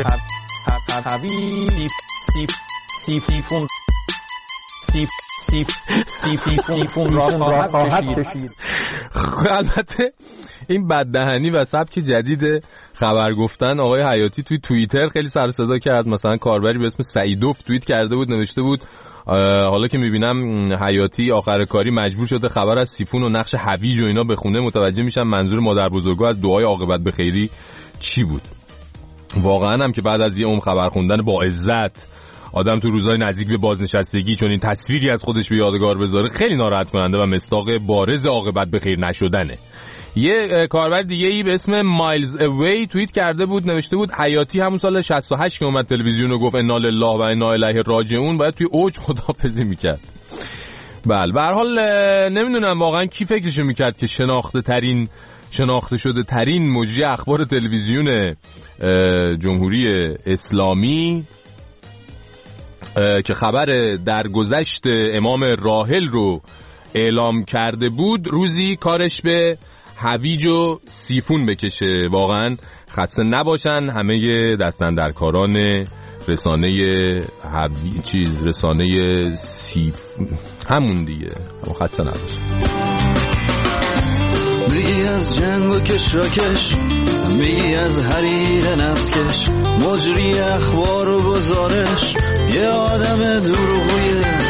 حویج سیفون سیف سیف سیفون را خواهد کشید. البته این بددهنی و سبک جدید خبر گفتن آقای حیاتی توی توییتر خیلی سر و صدا کرد. مثلا کاربری به اسم سعیدوف توییت کرده بود، نوشته بود حالا که میبینم حیاتی آخر کاری مجبور شده خبر از سیفون و نقش حویج و اینا بخونه، متوجه میشم منظور مادر بزرگا از دعای عاقبت به خیری چی بود. واقعا هم که بعد از یه عمر خبر خوندن با عزت آدم تو روزهای نزدیک به بازنشستگی چون این تصویری از خودش به یادگار بذاره خیلی ناراحت کننده و مصداق بارز عاقبت به خیر نشدنه. یه کاربر دیگه ای به اسم مایلز اوی توییت کرده بود، نوشته بود حیاتی همون سال شصت و هشت که اومد تلویزیون و گفت انا لله و انا الیه راجعون باید توی اوج خداحافظی میکرد. بله به هر حال نمیدونم واقعا کی فکرشو میکرد که شناخته ترین شناخته شده ترین مجری اخبار تلویزیون جمهوری اسلامی که خبر درگذشت امام راحل رو اعلام کرده بود روزی کارش به حویج و سیفون بکشه. واقعا خسته نباشن همه دستاندرکاران رسانه حوی... چیز رسانه سیف همون دیگه، اما خسته نباشن. میگی از جنگ و کشراکش، میگی از حریر نفتکش، مجری اخبار و گزارش یه آدم دروغویه.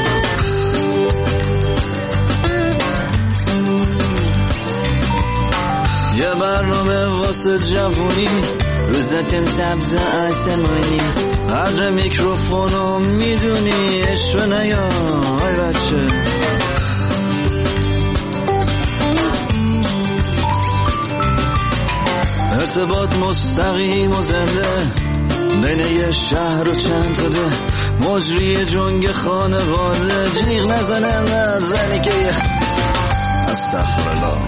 یه برنامه واسه جوونی رو زتن سبز آسمانی، قدر میکروفونو میدونی عشق نیا ای بچه. ارتباط مستقیم و زنده بین یه شهر و چند تا ده، مجری جنگ خانواده جیغ نزنن زنی که یه استغفرالله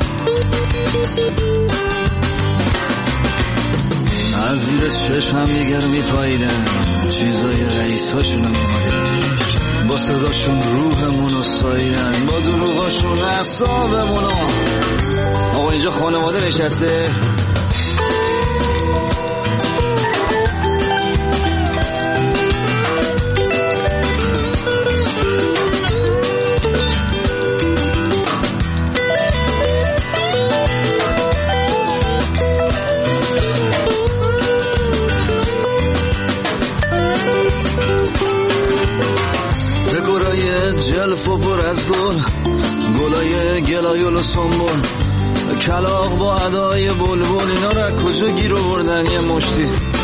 از زیر چشم هم دیگر میپاییدن، چیزای رئیس هاشونو میمالیدن، با صداشون روحمونو ساییدن، با دروغاشون اعصابمونو. آقا اینجا خانواده نشسته، جلف و پر از گل، گلای گلایل و سنبول، کلاغ با ادای بلبل، اینا را کجا گیر آوردن یه مشتی.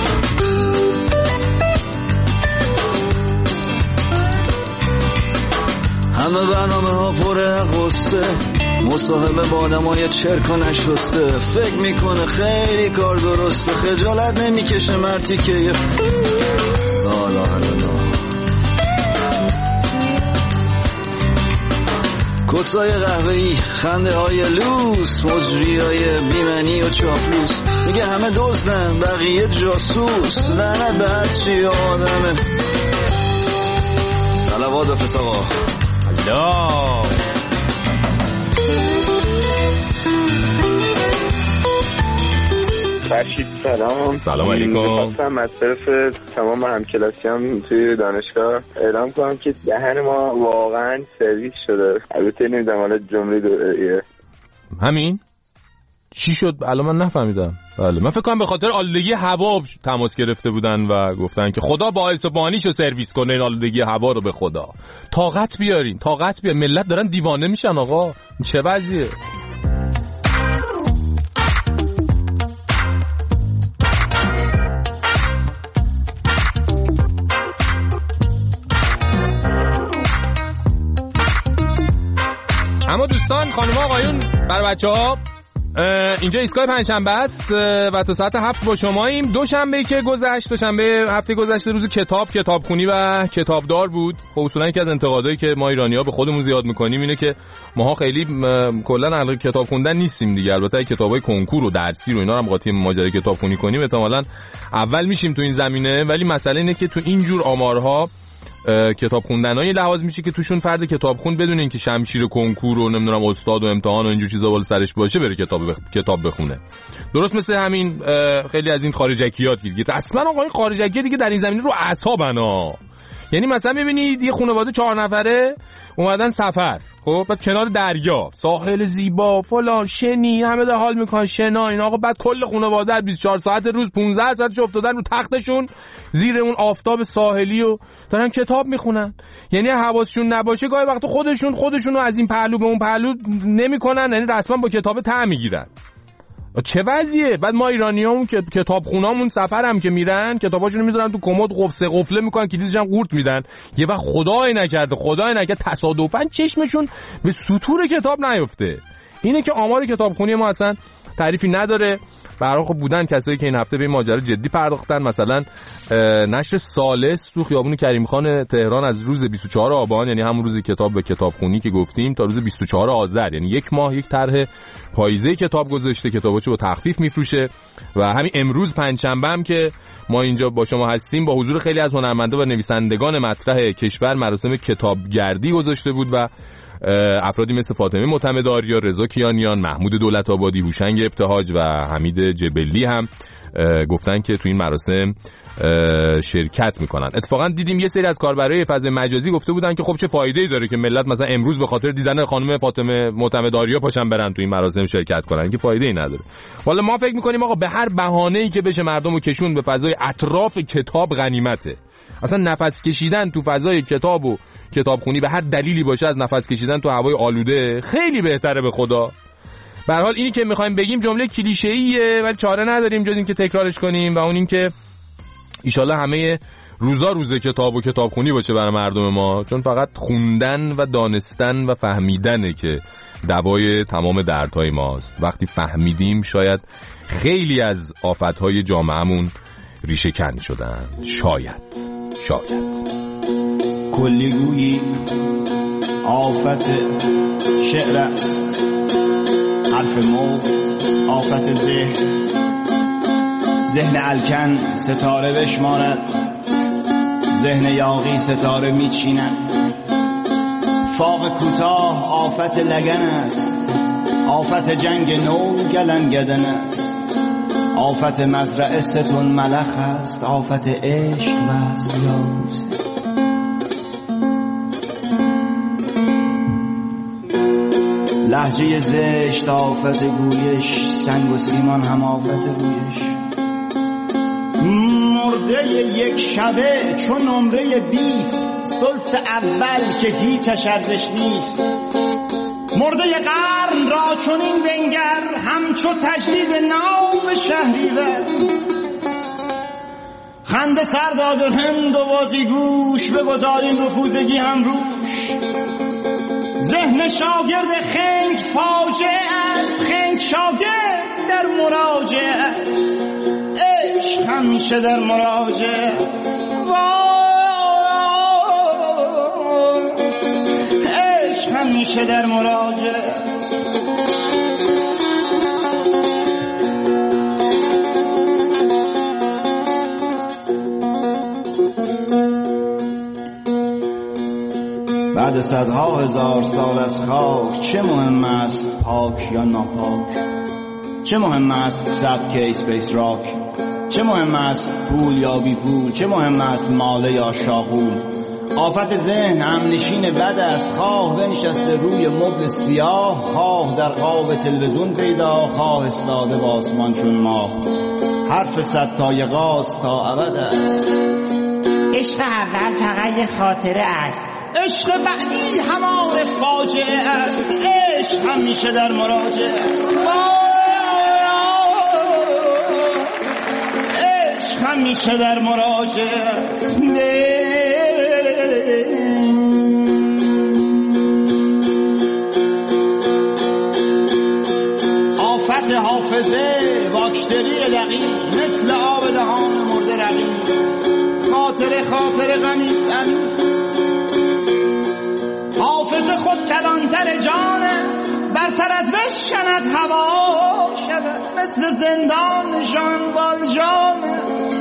همه برنامه ها پر قصه، مصاحبه با آدم های چرک و نشسته، فکر میکنه خیلی کار درسته، خجالت نمیکشه مرتی که یه لا لا لا کتای قهوه‌ای، خنده های لوس، مجری های بیمنی و چاپلوس. میگه همه دزدن بقیه جاسوس، لعنت به هر چی آدمه. صلوات به فساقا. الله. فرشید سلام. سلام علیکم. می‌خواستم از طرف تمام همکلاسیام توی دانشگاه اعلام کنم که دهن ما واقعا سرویس شده. البته نمیدونم حالا جمله دوئیه. همین؟ چی شد؟ الان من نفهمیدم. بله من فکر کنم به خاطر آلودگی هوا تماس گرفته بودن و گفتن که خدا باعث و بانیشو سرویس کنه این آلودگی هوا رو. به خدا طاقت بیارین، طاقت بیارین. ملت دارن دیوانه میشن آقا. چه وضعیه؟ اما دوستان، خانم آقایون، برای بچه‌ها اینجا ایستگاه پنجشنبه است و تا ساعت هفت با شماییم. دوشنبه که گذشت، دوشنبه هفته گذشته روز کتاب، کتابخونی و کتابدار بود. خب اصولا یکی از انتقادایی که ما ایرانی‌ها به خودمون زیاد می‌کنیم اینه که ماها خیلی کلا اهل کتاب خوندن نیستیم دیگه. البته کتابای کنکور و درسی رو اینا رو هم قاطی ماجرای کتابخونی کنیم احتمالاً اول میشیم تو این زمینه، ولی مسئله اینه که تو این جور آمارها کتاب خوندنای لحاظ میشه که توشون فرد کتابخون بدون اینکه شمشیر کنکور و نمیدونم استاد و امتحان و اینجور چیزا بالا سرش باشه بره کتاب بخ... کتاب بخونه. درست مثل همین خیلی از این خارجکیات دیگه. اصلا آقا این خارجکی دیگه در این زمینه رو اعصابن ها. یعنی مثلا ببینید یه خانواده چهار نفره اومدن سفر، خب بعد کنار دریا، ساحل زیبا، فلان، شنی، همه در حال میکنن شنا این آقا. بعد کل خانواده بیست و چهار ساعت روز پانزده ساعتش افتادن رو تختشون زیر اون آفتاب ساحلی و دارن کتاب میخونن. یعنی حواسشون نباشه گاهی وقت خودشون خودشونو از این پهلو به اون پهلو نمیکنن، یعنی رسما با کتاب طعم میگیرن. چه وضعیه؟ بعد ما ایرانیامون که کتابخونامون سفرم که میرن کتاباشونو میذارن تو کمد قفسه قفله میکنن، کلیدش هم قورت میدن. یه وقت خدای نکرده خدای نکرده تصادفاً چشمشون به سطور کتاب نیفته. اینه که آمار کتابخونی ما اصلا تعریفی نداره. برای خب بودن کسایی که این هفته به این ماجرا جدی پرداختن. مثلا نشر ثالث تو خیابون کریم خان تهران از روز بیست و چهارم آبان، یعنی همون روز کتاب به کتابخونی که گفتیم، تا روز بیست و چهارم آذر، یعنی یک ماه یک طرح پاییزه کتاب گذاشته، کتاباشو با تخفیف میفروشه. و همین امروز پنجشنبه هم که ما اینجا با شما هستیم با حضور خیلی از هنرمندا و نویسندگان مطرح کشور مراسم کتابگردی گذاشته بود و افرادی مثل فاطمه معتمدآریا، رضا کیانیان، محمود دولت آبادی، هوشنگ ابتهاج و حمید جبلی هم گفتن که تو این مراسم شرکت میکنن. اتفاقا دیدیم یه سری از کاربرای فضای مجازی گفته بودن که خب چه فایده‌ای داره که ملت مثلا امروز به خاطر دیدن خانم فاطمه معتمدآریا پاشن برن تو این مراسم شرکت کنن، که فایده‌ای نداره. والا ما فکر میکنیم آقا به هر بهانه‌ای که بشه مردمو کشون به فضای اطراف کتاب غنیمته. اصلا نفس کشیدن تو فضای کتاب و کتابخونی به هر دلیلی باشه از نفس کشیدن تو هوای آلوده خیلی بهتره به خدا. به هر حال اینی که میخوایم بگیم جمله کلیشه‌ایه ولی چاره نداریم جز این که تکرارش کنیم و اون این که ایشالله همه روزا روز کتاب و کتابخونی باشه برای مردم ما، چون فقط خوندن و دانستن و فهمیدنه که دوای تمام دردهای ماست. وقتی فهمیدیم شاید خیلی از آفتهای جامعهمون ریشه کن شدن. شاید شاید کلیگویی آفت شعر است، حرف مفت آفت ذهن، ذهن الکن ستاره بشمارد، ذهن یاغی ستاره میچیند. فاق کوتاه آفت لگن است، آفت جنگ نو گلنگدن است، آفت مزرعه ستون ملخ است، آفت عشق وصلیاست. لهجه زشت آفت گویش، سنگ و سیمان هم آفت رویش. مرده یک شبه چون نمره بیست، سلس اول که هیچش ارزش نیست. مرده قرن را چون این بنگر، همچو تجدید نو شهریور. خنده سرداد و هند و بازی گوش، بگذاریم رفوزگی هم روش. ذهن شاگرد خنگ فاجعه است، خنگ شاگرد در مراجعه است. عشق همیشه در مراجعه است، عشق همیشه همیشه در مراجعه. بعد صدها هزار سال از خاک چه مهم است پاک یا ناپاک؟ چه مهم است سبک اسپیس راک؟ چه مهم است پول یا بی پول؟ چه مهم است ماله یا شاغول؟ آفت ذهن همنشین بد است، خواه بنشسته روی مبل سیاه، خواه در قاب تلویزیون پیدا، خواه استاده با آسمان چون ماه. حرف صد تای غاز تا ابد است. عشق اول فقط یه خاطره است، عشق بعدی همان فاجعه است. عشق همیشه در مراجعه است، عشق همیشه در مراجعه است. آفت حافظه باکتری دقیق، مثل آب دهان مرده رقیق. خاطر خاطر غمیست حافظ خود کلانتر جان است، بر سرت بشکند هوا شود، مثل زندان جان بالجان است.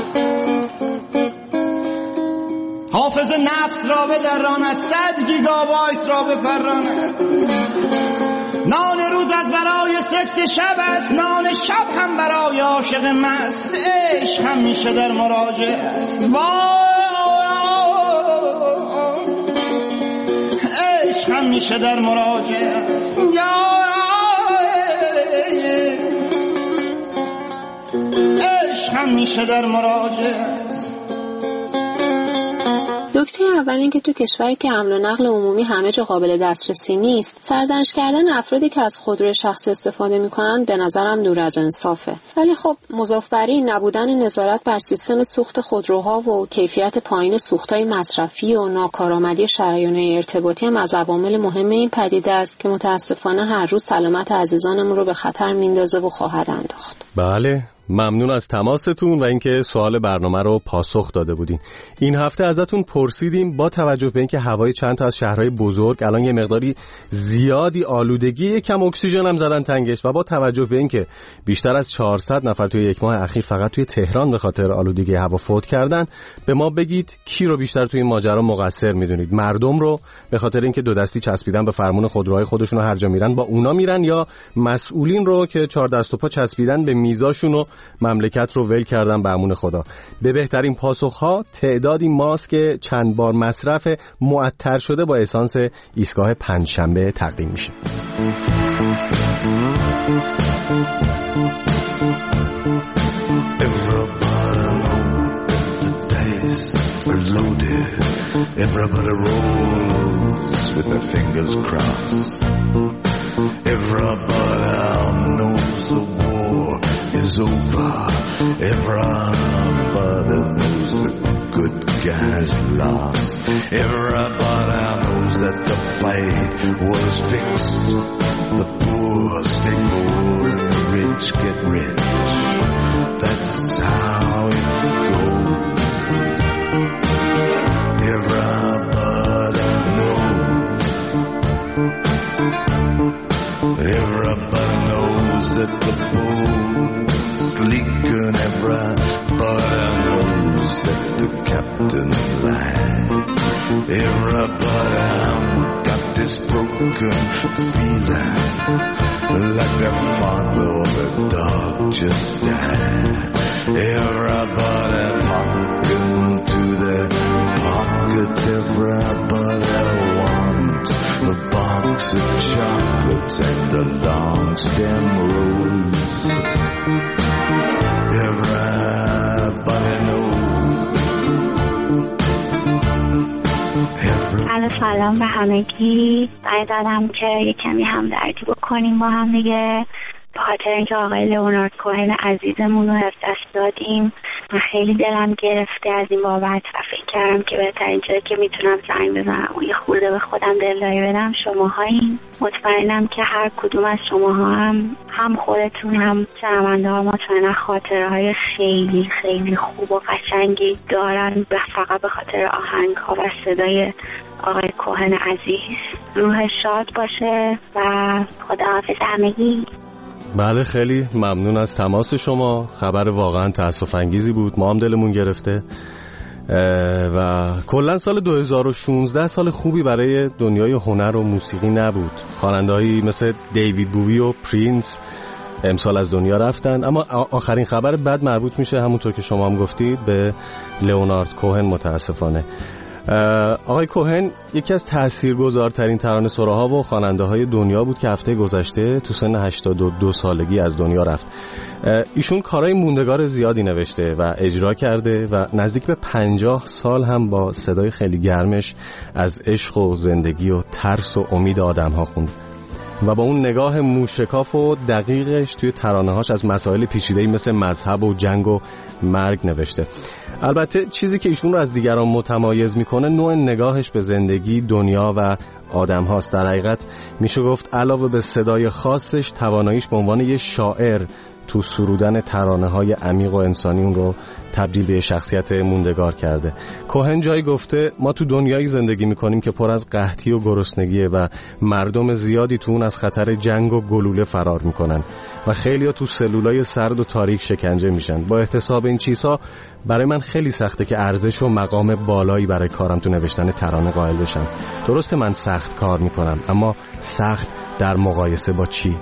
حافظ نفس را بدراند، صد گیگابایت را بپراند. نان روز از برای سکس شب است، نان شب هم برای عاشق مست. عشق همیشه در مراجعه است، عشق همیشه در مراجعه است. عشق همیشه در مراجعه است. نکته اول این که تو کشوری که حمل و نقل عمومی همه جا قابل دسترسی نیست، سرزنش کردن افرادی که از خودروی شخصی استفاده میکنن به نظرم دور از انصافه. ولی خب مضاف بر این، نبودن نظارت بر سیستم سوخت خودروها و کیفیت پایین سوخت‌های مصرفی و ناکارآمدی شریان ارتباطی هم از عوامل مهم این پدیده است که متاسفانه هر روز سلامت عزیزانمون رو به خطر میندازه و خواهد انداخت. بله، ممنون از تماستون و اینکه سوال برنامه رو پاسخ داده بودین. این هفته ازتون پرسیدیم با توجه به اینکه هوای چند تا از شهرهای بزرگ الان یه مقداری زیادی آلودگی، کم اکسیژن هم زدن تنگش، و با توجه به اینکه بیشتر از چهارصد نفر توی یک ماه اخیر فقط توی تهران به خاطر آلودگی هوا فوت کردن، به ما بگید کی رو بیشتر توی این ماجرا مقصر میدونید؟ مردم رو به خاطر اینکه دو دستی چسبیدن به فرمون خودروهای خودشون و هر جا میرن با اونا میرن، یا مسئولین رو که چهار دست و پا چسبیدن به میزاشون و مملکت رو ول کردن به امون خدا؟ به بهترین پاسخ‌ها تعدادی ماسک چند بار مصرف معطر شده با اسانس ایستگاه پنجشنبه تقدیم میشه. Everybody rolls with their fingers crossed. Everybody knows the war is over. Everybody knows the good guys lost. Everybody knows that the fight was fixed. The poor stay poor and the rich get rich. That's how it goes. Everybody knows. Everybody knows that the bull's leaking. Everybody knows that the captain lied. Everybody got this broken feeling, like their father or their dog just died. Everybody talking to their pockets. Everybody wants a box of chocolates and a long stem rose. Everybody knows. عرض سلام به همگی. سعی دادم که یه کمی همدردی بکنیم با هم دیگه، به خاطر اینکه آقای لئونارد کوهن عزیزمون رو از دست دادیم و خیلی دلم گرفته از این بابت و فکر کردم که بهترین جایی که میتونم زنگ بزنم و یه خورده به خودم دلداری بدم شماهایین. مطمئنم که هر کدوم از شماها هم هم خودتون هم شنونده ها مطمئنا خاطره های خیلی خیلی خوب و قشنگی دارن، فقط به خاطر آهنگ ها و صدای آقای کوهن عزیز. روح شاد باشه و خداحافظ همگی. بله خیلی ممنون از تماس شما. خبر واقعا تأسف انگیزی بود، ما هم دلمون گرفته و کلا سال دو هزار و شانزده سال خوبی برای دنیای هنر و موسیقی نبود. خواننده‌هایی مثل دیوید بووی و پرینس امسال از دنیا رفتن، اما آخرین خبر بد مربوط میشه همونطور که شما هم گفتید به لئونارد کوهن متاسفانه. آقای کوهن یکی از تاثیرگذارترین ترانه‌سراها و خواننده‌های دنیا بود که هفته گذشته تو سن هشتاد و دو سالگی از دنیا رفت. ایشون کارهای موندگار زیادی نوشته و اجرا کرده و نزدیک به پنجاه سال هم با صدای خیلی گرمش از عشق و زندگی و ترس و امید آدم‌ها خوند و با اون نگاه موشکاف و دقیقش توی ترانه‌هاش از مسائل پیچیده‌ای مثل مذهب و جنگ و مرگ نوشته. البته چیزی که ایشون رو از دیگران متمایز میکنه نوع نگاهش به زندگی، دنیا و آدم هاست. در حقیقت میشه گفت علاوه به صدای خاصش تواناییش به عنوان یه شاعر تو سرودن ترانه های عمیق و انسانی اون رو تبدیل به شخصیت موندگار کرده. کوهن جایی گفته ما تو دنیایی زندگی میکنیم که پر از قحطی و گرسنگیه و مردم زیادی تو اون از خطر جنگ و گلوله فرار میکنن و خیلی‌ها تو سلولای سرد و تاریک شکنجه میشن. با احتساب این چیزها برای من خیلی سخته که ارزش و مقام بالایی برای کارم تو نوشتن ترانه قائل بشم. درسته من سخت کار میکنم، اما سخت در مقایسه با چی؟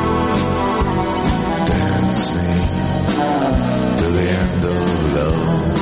To the end of love.